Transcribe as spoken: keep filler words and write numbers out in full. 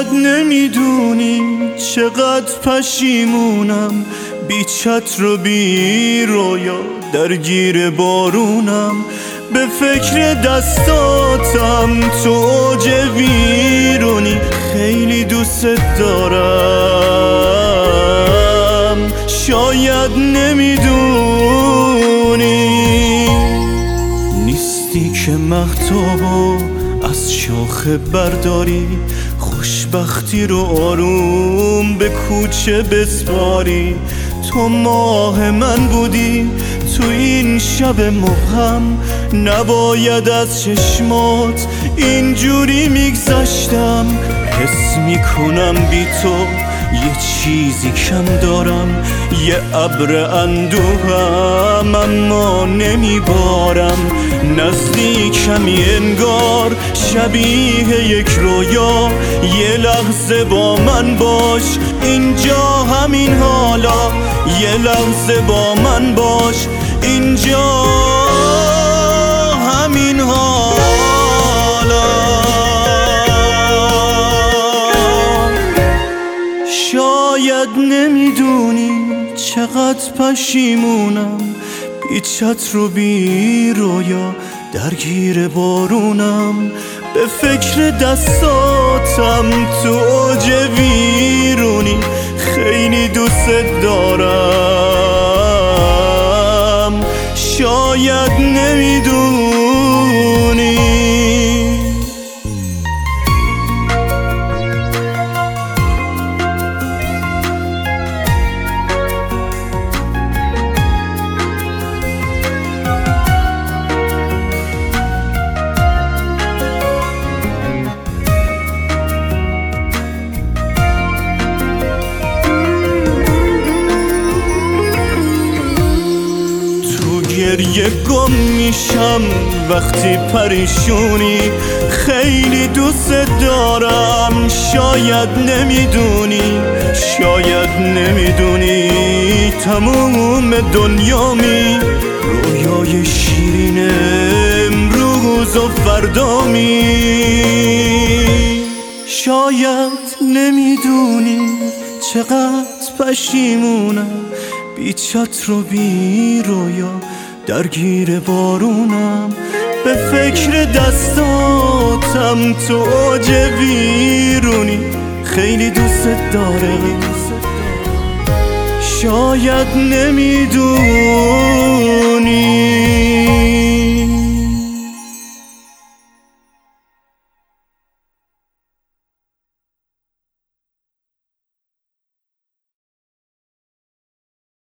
شاید نمیدونی چقدر پشیمونم، بی چتر و بی رویا درگیر بارونم. به فکر دستاتم تو اوج ویرونی، خیلی دوست دارم شاید نمیدونی. نیستی که مهتابو از شاخه برداری، خوشبختی رو آروم به کوچه بسپاری. تو ماه من بودی تو این شب مبهم، نباید از چشمات اینجوری میگذشتم. حس میکنم بی تو یه چیزی کم دارم، یه ابر اندوهم اما نمیبارم. نزدیکمی انگار شبیه یک رویا، یه لحظه با من باش اینجا همین حالا، یه لحظه با من باش اینجا همین حالا. شاید نمیدونی چقدر پشیمونم، بی چتر و بی رویا درگیر بارونم. به فکر دستاتم تو اوج ویرونی، خیلی دوست دارم شاید نمیدونی. گریه گم میشم وقتی پریشونی، خیلی دوست دارم شاید نمیدونی. شاید نمیدونی تموم دنیامی، رویای شیرین امروز و فردامی. شاید نمیدونی چقدر پشیمونم، بی چتر و بی رویا درگیر بارونم. به فکر دستاتم تو اوج ویرونی، خیلی دوست دارم شاید نمیدونی.